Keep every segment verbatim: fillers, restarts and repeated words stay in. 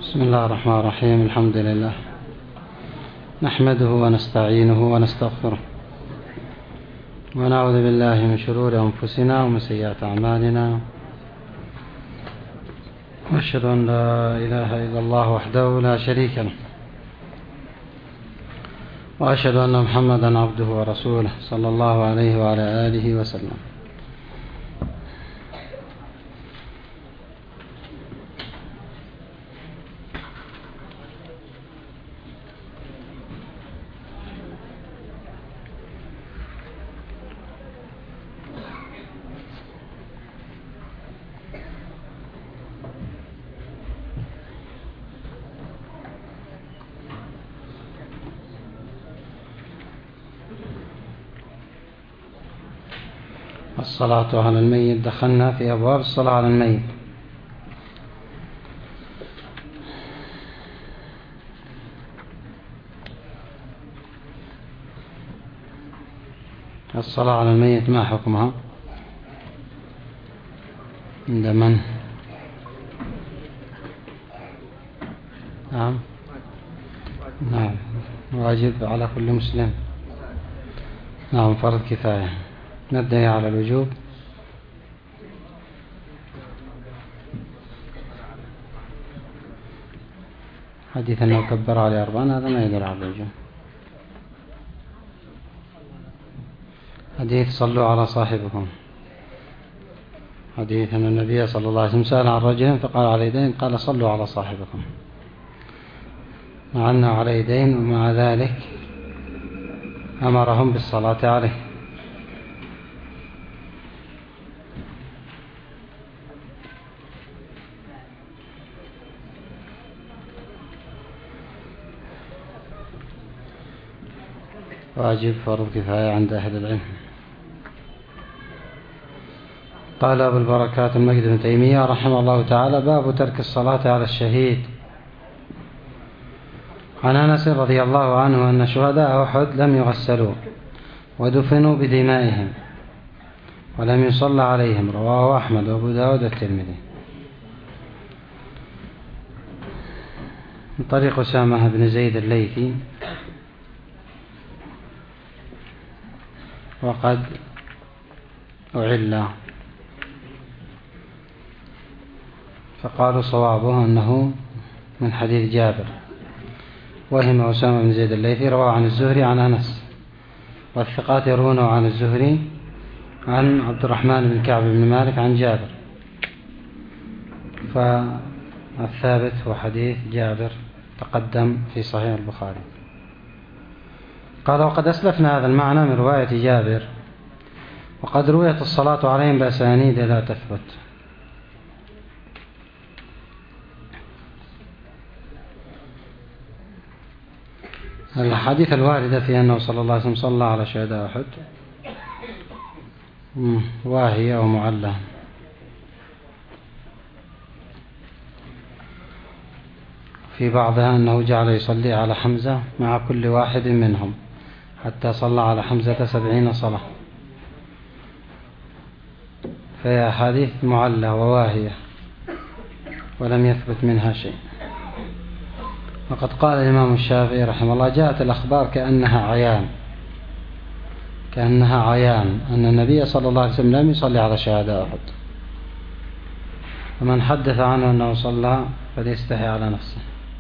بسم الله الرحمن الرحيم. الحمد لله نحمده ونستعينه ونستغفره ونعوذ بالله من شرور أنفسنا ومن سيئات أعمالنا، وأشهد أن لا إله إلا الله وحده لا شريك له، وأشهد أن محمدا عبده ورسوله صلى الله عليه وعلى آله وسلم. الصلاة على الميت. دخلنا في أبواب الصلاة على الميت. الصلاة على الميت ما حكمها عند من؟ نعم نعم واجب على كل مسلم. نعم فرض كفاية. ندعي على الوجوب. حديث أنه كبر على أربعين هذا ما يدل على الوجوب. حديث صلوا على صاحبكم. حديث أن النبي صلى الله عليه وسلم سأل عن رجل فقال على يدين، قال صلوا على صاحبكم، مع أنه على يدين ومع ذلك أمرهم بالصلاة عليه. واجب فرض كفاية عند أهل العلم. قال أبو البركات المجد بن تيمية رحمه الله تعالى: باب ترك الصلاة على الشهيد. عن أنس رضي الله عنه أن شهداء أحد لم يغسلوا ودفنوا بدمائهم ولم يصلى عليهم، رواه أحمد وأبو داود والترمذي. من طريق أسامة بن زيد الليثي، وقد أعل فقالوا صوابه أنه من حديث جابر، وهم أسامة بن زيد الليثي رواه عن الزهري عن أنس، والثقات يرونه عن الزهري عن عبد الرحمن بن كعب بن مالك عن جابر، فالثابت هو حديث جابر تقدم في صحيح البخاري. قال: وقد أسلفنا هذا المعنى من رواية جابر، وقد رويت الصلاة عليهم بأسانيد لا تثبت. الحديث الواردة في أنه صلى الله عليه وسلم صلى على شهداء أحد واهية ومعلة. في بعضها أنه جعل يصلي على حمزة مع كل واحد منهم حتى صلى على حمزة سبعين صلاة، فهي حديث معلة وواهية ولم يثبت منها شيء. وقد قال الإمام الشافعي رحمه الله: جاءت الأخبار كأنها عيان كأنها عيان أن النبي صلى الله عليه وسلم لم يصلي على شهداء أحد، ومن حدث عنه أنه صلى فليستحي على نفسه.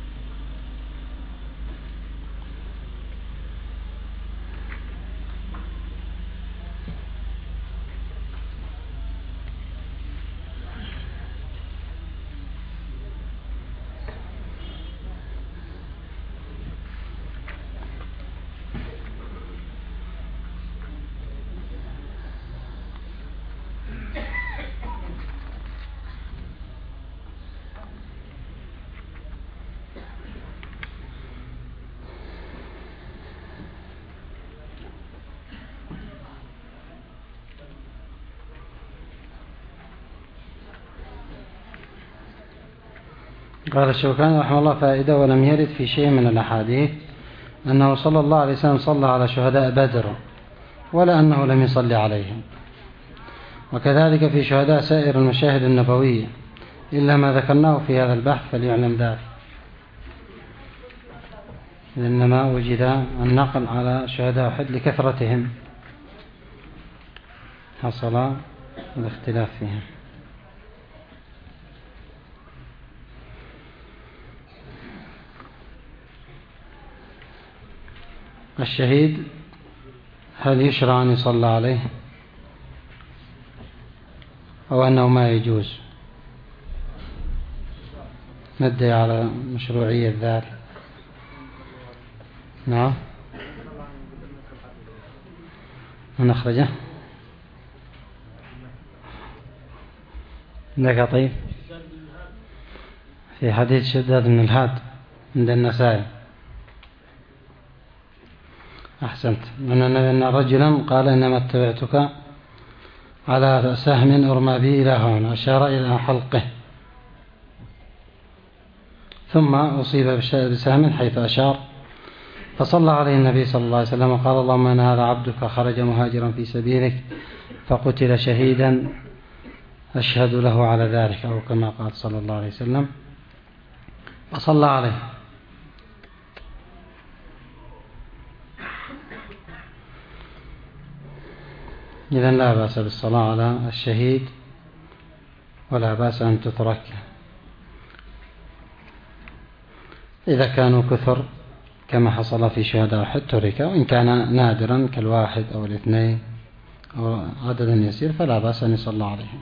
قال الشوكاني رحمه الله: فائدة: ولم يرد في شيء من الأحاديث أنه صلى الله عليه وسلم صلى على شهداء بدر، ولا أنه لم يصلي عليهم، وكذلك في شهداء سائر المشاهد النبوية، إلا ما ذكرناه في هذا البحث فليعلم ذلك. إنما وجد النقل على شهداء أحد لكثرتهم حصل الاختلاف فيهم. الشهيد هل يشرع أن يصلى عليه أو أنه ما يجوز؟ ندعي على مشروعية ذلك. نعم من أخرجه عندك طيب في حديث شداد بن الهاد عند النسائي. أحسنت. أن رجلا قال إنما اتبعتك على سهم أرمى به إلى هون، أشار إلى حلقه، ثم أصيب بسهم حيث أشار، فصلى عليه النبي صلى الله عليه وسلم وقال اللهم إن هذا عبدك خرج مهاجرا في سبيلك فقتل شهيدا أشهد له على ذلك، أو كما قال صلى الله عليه وسلم، فصلى عليه. إذن لا بأس بالصلاة على الشهيد ولا بأس أن تترك إذا كانوا كثر كما حصل في شهداء أحد ترك، وإن كان نادرا كالواحد أو الاثنين أو عدد يسير فلا بأس أن يصلى عليهم.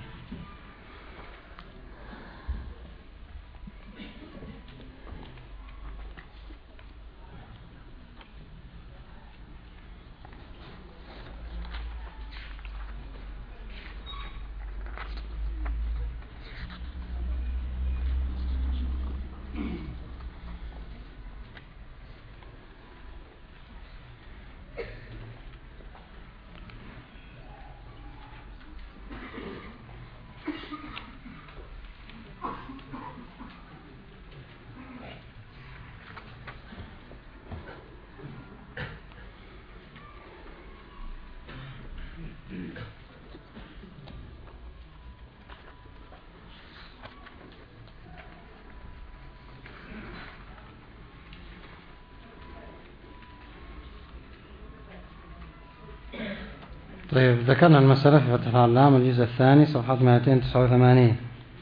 طيب، ذكرنا المسألة في فتح العلام الجزء الثاني صفحة مئتين وتسعة وثمانين.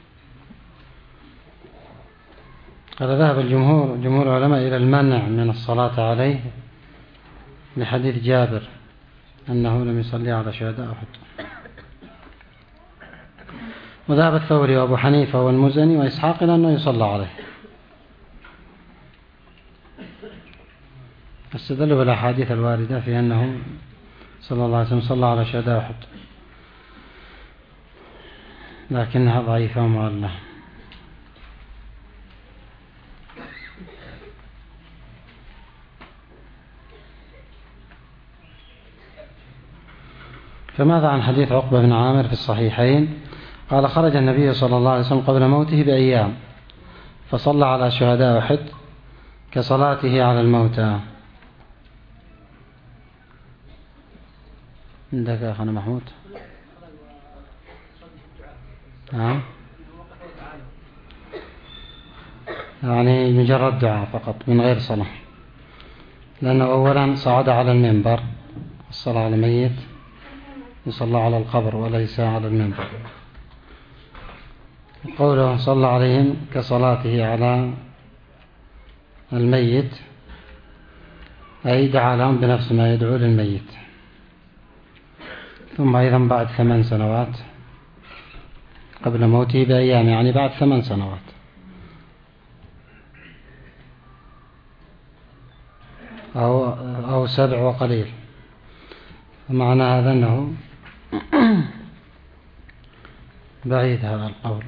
قال ذهب الجمهور جمهور العلماء إلى المنع من الصلاة عليه لحديث جابر أنه لم يصلي على شهداء أحد. وذهب الثوري وأبو حنيفة والمزني وإسحاق إلى أنه يصلى عليه، استدلوا بالأحاديث الواردة في أنه صلى الله عليه وسلم صلى على شهداء أحد، لكنها ضعيفة ومعلة. فماذا عن حديث عقبة بن عامر في الصحيحين قال خرج النبي صلى الله عليه وسلم قبل موته بأيام فصلى على شهداء أحد كصلاته على الموتى. عندك يا أخونا محمود؟ نعم، يعني مجرد دعاء فقط من غير صلاة، لأنه أولا صعد على المنبر، الصلاة على الميت يصلى على القبر وليس على المنبر. قوله صلى عليهم كصلاته على الميت أي دعا لهم بنفس ما يدعو للميت. ثم أيضا بعد ثمان سنوات قبل موته بأيام، يعني بعد ثمان سنوات. أو, أو سبع وقليل. معنى هذا أنه بعيد هذا القول.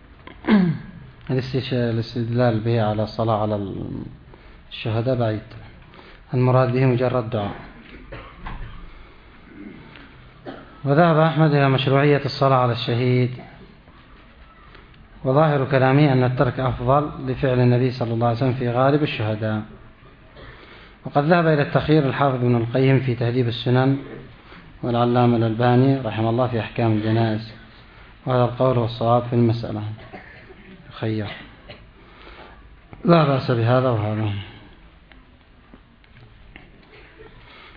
الاستدلال به على الصلاة على الشهداء بعيد، المراد به مجرد دعاء. وذهب أحمد إلى مشروعية الصلاة على الشهيد، وظاهر كلامه أن الترك أفضل لفعل النبي صلى الله عليه وسلم في غالب الشهداء. وقد ذهب إلى التخيير الحافظ ابن القيم في تهذيب السنن والعلامة الألباني رحمه الله في أحكام الجنائز، وهذا القول والصواب في المسألة خير، لا بأس بهذا وهذا.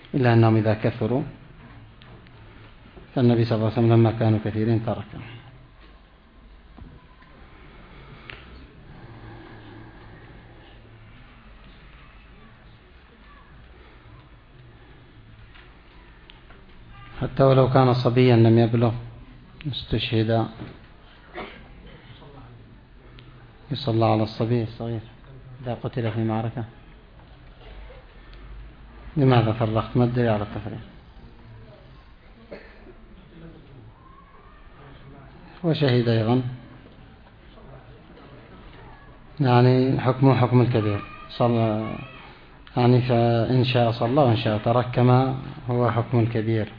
إلا أنهم إذا كثروا فالنبي صلى الله عليه وسلم لما كانوا كثيرين تركهم. حتى ولو كان صبيا لم يبلغ استشهد يصلى على الصبي الصغير إذا قتل في معركة. لماذا فرقت؟ ما الدليل على التفريق؟ وشهيد أيضا يعني حكمه حكم الكبير صلى، يعني فإن شاء صلى وإن شاء ترك كما هو حكم الكبير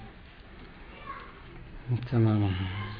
تماما.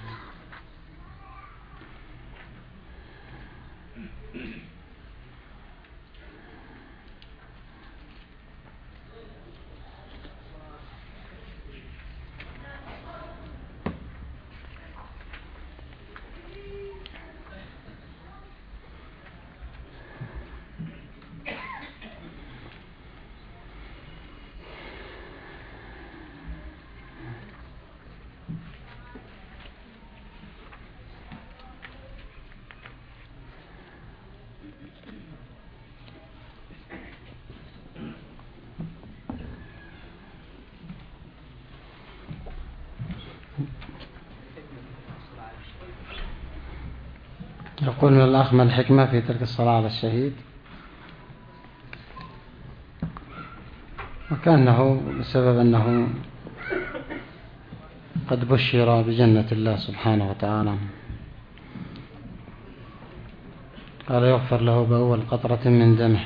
يقول من الأخ ما الحكمة في ترك الصلاة على الشهيد؟ وكأنه بسبب أنه قد بشر بجنة الله سبحانه وتعالى، قال يغفر له بأول قطرة من دمه،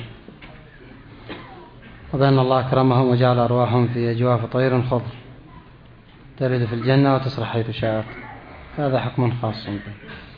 وبأن الله أكرمهم وجعل أرواحهم في أجواف طير خضر ترد في الجنة وتسرح حيث شاءت. هذا حكم خاص به.